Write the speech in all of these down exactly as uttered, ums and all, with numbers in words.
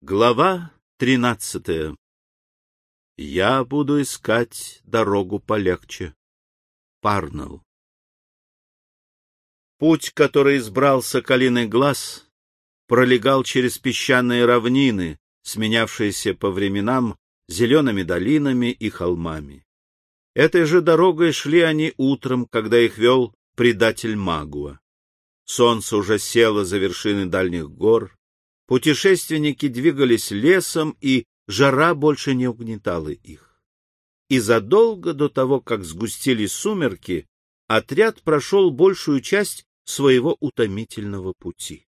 Глава тринадцатая. Я буду искать дорогу полегче. Парнелл. Путь, который избрал Соколиный глаз, пролегал через песчаные равнины, сменявшиеся по временам зелеными долинами и холмами. Этой же дорогой шли они утром, когда их вел предатель Магуа. Солнце уже село за вершины дальних гор. Путешественники двигались лесом, и жара больше не угнетала их. И задолго до того, как сгустились сумерки, отряд прошел большую часть своего утомительного пути.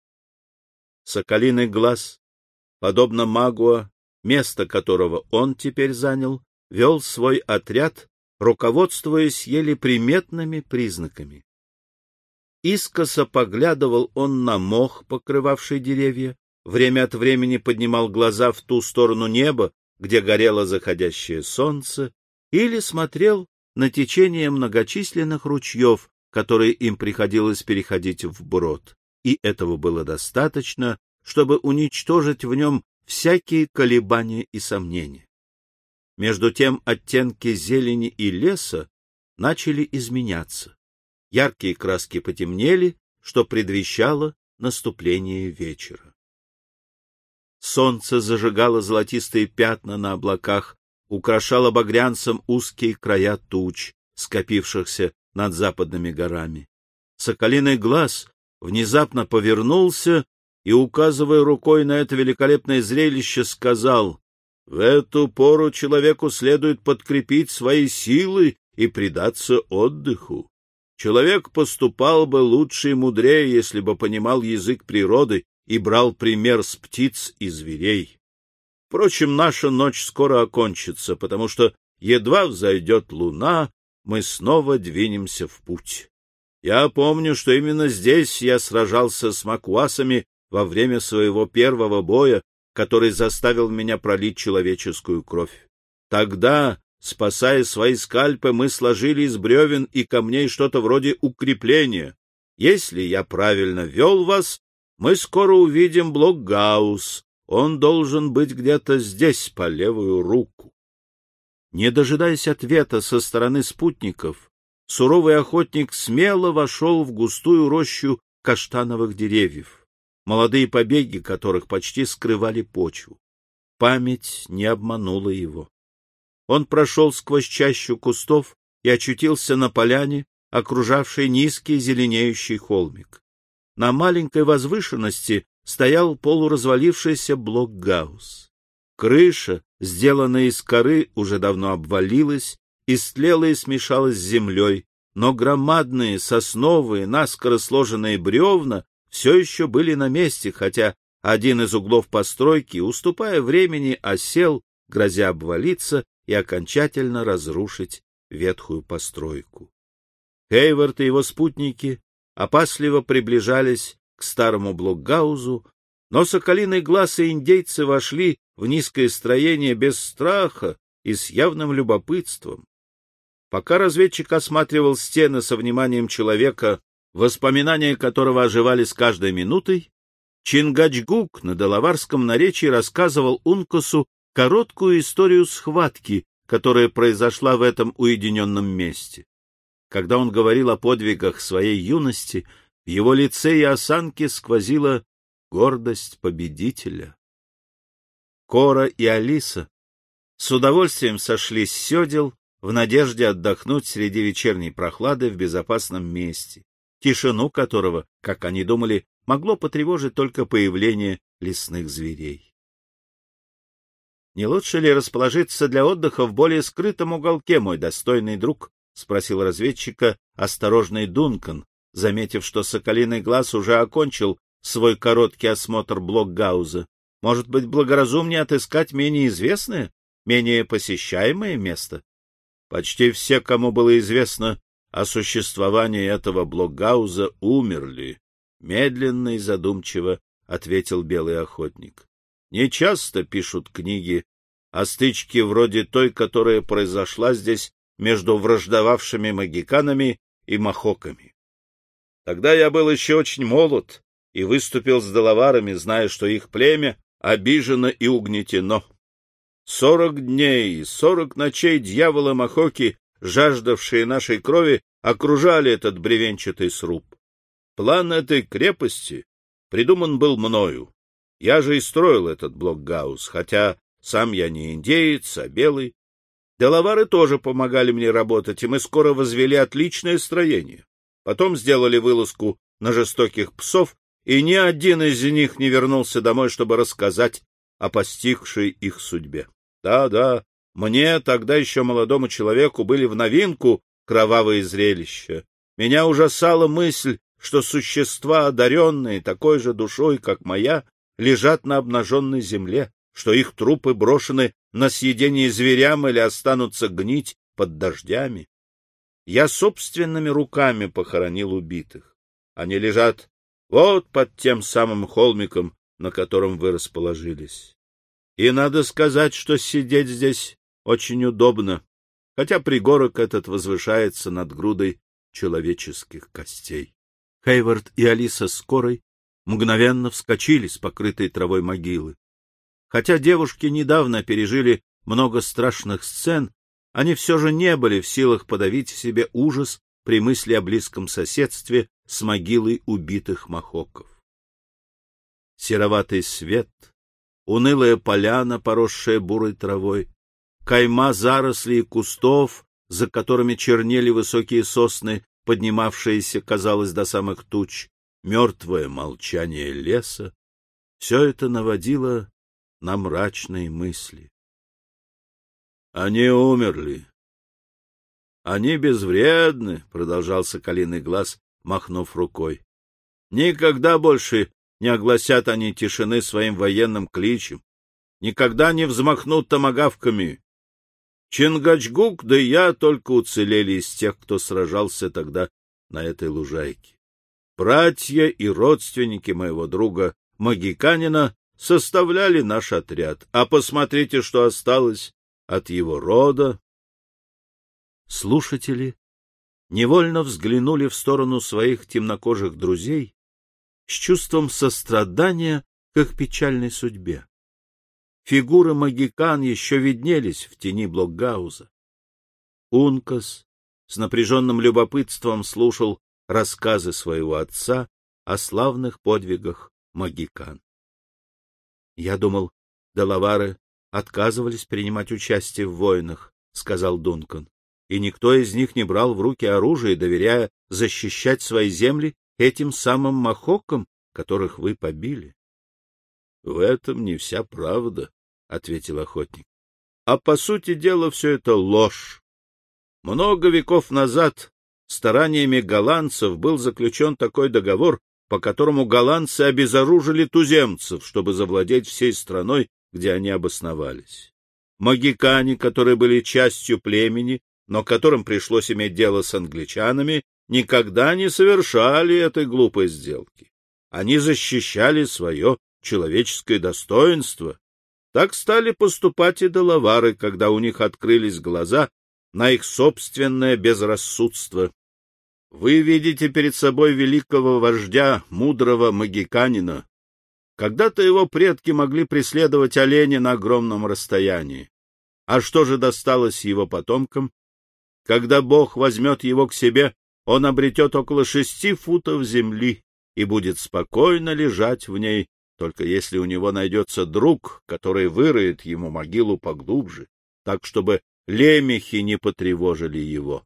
Соколиный глаз, подобно Магуа, место которого он теперь занял, вел свой отряд, руководствуясь еле приметными признаками. Искоса поглядывал он на мох, покрывавший деревья, время от времени поднимал глаза в ту сторону неба, где горело заходящее солнце, или смотрел на течение многочисленных ручьев, которые им приходилось переходить вброд, и этого было достаточно, чтобы уничтожить в нем всякие колебания и сомнения. Между тем оттенки зелени и леса начали изменяться. Яркие краски потемнели, что предвещало наступление вечера. Солнце зажигало золотистые пятна на облаках, украшало багрянцем узкие края туч, скопившихся над западными горами. Соколиный глаз внезапно повернулся и, указывая рукой на это великолепное зрелище, сказал: «В эту пору человеку следует подкрепить свои силы и предаться отдыху. Человек поступал бы лучше и мудрее, если бы понимал язык природы и брал пример с птиц и зверей. Впрочем, наша ночь скоро окончится, потому что едва взойдет луна, мы снова двинемся в путь. Я помню, что именно здесь я сражался с макуасами во время своего первого боя, который заставил меня пролить человеческую кровь. Тогда, спасая свои скальпы, мы сложили из бревен и камней что-то вроде укрепления. Если я правильно вел вас, мы скоро увидим Блокгаус. Он должен быть где-то здесь, по левую руку». Не дожидаясь ответа со стороны спутников, суровый охотник смело вошел в густую рощу каштановых деревьев, молодые побеги которых почти скрывали почву. Память не обманула его. Он прошел сквозь чащу кустов и очутился на поляне, окружавшей низкий зеленеющий холмик. На маленькой возвышенности стоял полуразвалившийся Блокгаус. Крыша, сделанная из коры, уже давно обвалилась, истлела и смешалась с землей, но громадные сосновые, наскоро сложенные бревна все еще были на месте, хотя один из углов постройки, уступая времени, осел, грозя обвалиться и окончательно разрушить ветхую постройку. Хейвард и его спутники опасливо приближались к старому Блокгаузу, но Соколиный глаз и индейцы вошли в низкое строение без страха и с явным любопытством. Пока разведчик осматривал стены со вниманием человека, воспоминания которого оживали с каждой минутой, Чингачгук на делаварском наречии рассказывал Ункасу короткую историю схватки, которая произошла в этом уединенном месте. Когда он говорил о подвигах своей юности, в его лице и осанке сквозила гордость победителя. Кора и Алиса с удовольствием сошли с седел в надежде отдохнуть среди вечерней прохлады в безопасном месте, тишину которого, как они думали, могло потревожить только появление лесных зверей. — Не лучше ли расположиться для отдыха в более скрытом уголке, мой достойный друг? — спросил разведчика осторожный Дункан, заметив, что Соколиный глаз уже окончил свой короткий осмотр Блокгауза. — Может быть, благоразумнее отыскать менее известное, менее посещаемое место? Почти все, кому было известно о существовании этого Блокгауза, умерли, — медленно и задумчиво ответил белый охотник. Не часто пишут книги о стычке вроде той, которая произошла здесь между враждовавшими магиканами и махоками. Тогда я был еще очень молод и выступил с делаварами, зная, что их племя обижено и угнетено. Сорок дней и сорок ночей дьяволы Махоки, жаждавшие нашей крови, окружали этот бревенчатый сруб. План этой крепости придуман был мною. Я же и строил этот блокгаус, хотя сам я не индеец, а белый. Делавары тоже помогали мне работать, и мы скоро возвели отличное строение. Потом сделали вылазку на жестоких псов, и ни один из них не вернулся домой, чтобы рассказать о постигшей их судьбе. Да-да, мне, тогда еще молодому человеку, были в новинку кровавые зрелища. Меня ужасала мысль, что существа, одаренные такой же душой, как моя, лежат на обнаженной земле, что их трупы брошены на съедение зверям или останутся гнить под дождями. Я собственными руками похоронил убитых. Они лежат вот под тем самым холмиком, на котором вы расположились. И надо сказать, что сидеть здесь очень удобно, хотя пригорок этот возвышается над грудой человеческих костей. Хейвард и Алиса с Корой мгновенно вскочили с покрытой травой могилы. Хотя девушки недавно пережили много страшных сцен, они все же не были в силах подавить в себе ужас при мысли о близком соседстве с могилой убитых махоков. Сероватый свет, унылая поляна, поросшая бурой травой, кайма зарослей и кустов, за которыми чернели высокие сосны, поднимавшиеся, казалось, до самых туч, мертвое молчание леса — все это наводило на мрачные мысли. Они умерли. Они безвредны, — продолжал Соколиный Глаз, махнув рукой. Никогда больше не огласят они тишины своим военным кличем, никогда не взмахнут томагавками. Чингачгук, да и я только уцелели из тех, кто сражался тогда на этой лужайке. Братья и родственники моего друга Магиканина составляли наш отряд, а посмотрите, что осталось от его рода. Слушатели невольно взглянули в сторону своих темнокожих друзей с чувством сострадания к их печальной судьбе. Фигуры магикан еще виднелись в тени блокгауза. Ункас с напряженным любопытством слушал рассказы своего отца о славных подвигах магикан. — Я думал, делавары отказывались принимать участие в войнах, — сказал Дункан, — и никто из них не брал в руки оружие, доверяя защищать свои земли этим самым махокам, которых вы побили. — В этом не вся правда, — ответил охотник. — А по сути дела все это ложь. Много веков назад стараниями голландцев был заключен такой договор, по которому голландцы обезоружили туземцев, чтобы завладеть всей страной, где они обосновались. Магикане, которые были частью племени, но которым пришлось иметь дело с англичанами, никогда не совершали этой глупой сделки. Они защищали свое человеческое достоинство. Так стали поступать и делавары, когда у них открылись глаза на их собственное безрассудство. Вы видите перед собой великого вождя, мудрого магиканина. Когда-то его предки могли преследовать оленя на огромном расстоянии. А что же досталось его потомкам? Когда Бог возьмет его к себе, он обретет около шести футов земли и будет спокойно лежать в ней, только если у него найдется друг, который выроет ему могилу поглубже, так, чтобы лемехи не потревожили его.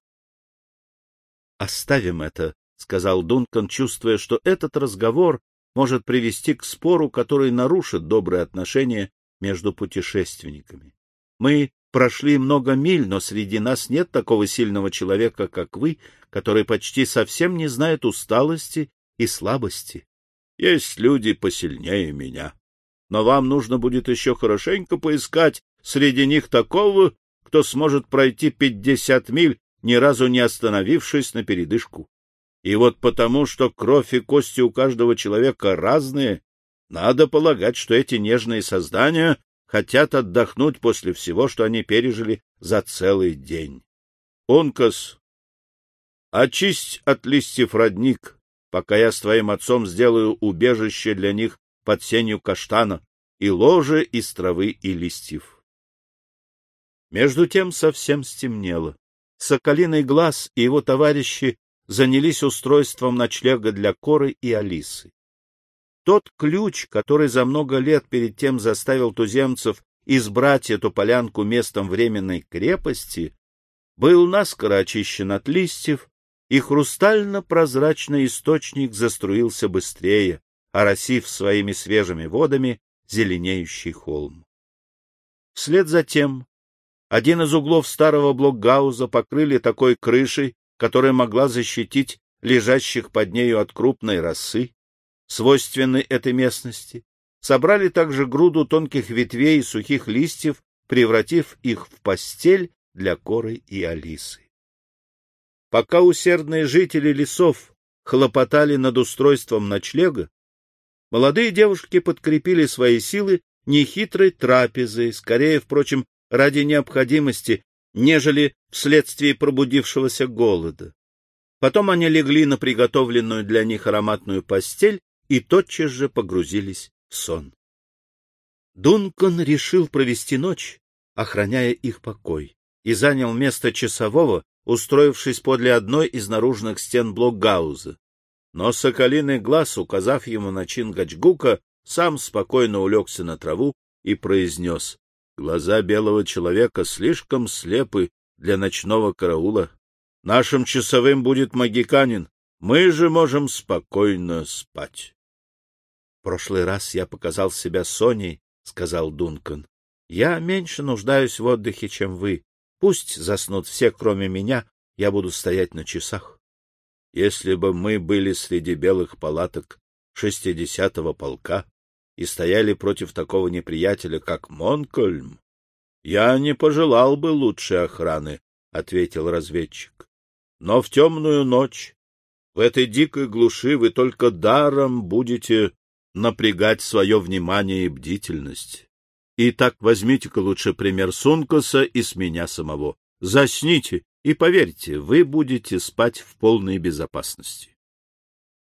— Оставим это, — сказал Дункан, чувствуя, что этот разговор может привести к спору, который нарушит добрые отношения между путешественниками. Мы прошли много миль, но среди нас нет такого сильного человека, как вы, который почти совсем не знает усталости и слабости. Есть люди посильнее меня, но вам нужно будет еще хорошенько поискать среди них такого, кто сможет пройти пятьдесят миль, ни разу не остановившись на передышку. И вот потому, что кровь и кости у каждого человека разные, надо полагать, что эти нежные создания хотят отдохнуть после всего, что они пережили за целый день. Ункас, очисть от листьев родник, пока я с твоим отцом сделаю убежище для них под сенью каштана, и ложе из травы и листьев. Между тем совсем стемнело. Соколиный глаз и его товарищи занялись устройством ночлега для Коры и Алисы. Тот ключ, который за много лет перед тем заставил туземцев избрать эту полянку местом временной крепости, был наскоро очищен от листьев, и хрустально-прозрачный источник заструился быстрее, оросив своими свежими водами зеленеющий холм. Вслед за тем один из углов старого блокгауза покрыли такой крышей, которая могла защитить лежащих под нею от крупной росы, свойственной этой местности. Собрали также груду тонких ветвей и сухих листьев, превратив их в постель для Коры и Алисы. Пока усердные жители лесов хлопотали над устройством ночлега, молодые девушки подкрепили свои силы нехитрой трапезой, скорее, впрочем, ради необходимости, нежели вследствие пробудившегося голода. Потом они легли на приготовленную для них ароматную постель и тотчас же погрузились в сон. Дункан решил провести ночь, охраняя их покой, и занял место часового, устроившись подле одной из наружных стен блокгауза. Но соколиный глаз, указав ему на Чингачгука, сам спокойно улегся на траву и произнес: «Глаза белого человека слишком слепы для ночного караула. Нашим часовым будет магиканин, мы же можем спокойно спать». — В прошлый раз я показал себя Соней, — сказал Дункан. — Я меньше нуждаюсь в отдыхе, чем вы. Пусть заснут все, кроме меня, я буду стоять на часах. Если бы мы были среди белых палаток шестидесятого полка и стояли против такого неприятеля, как Монкольм, я не пожелал бы лучшей охраны, — ответил разведчик. Но в темную ночь, в этой дикой глуши, вы только даром будете напрягать свое внимание и бдительность. Итак, возьмите-ка лучше пример Сункоса и с меня самого. Засните, и поверьте, вы будете спать в полной безопасности.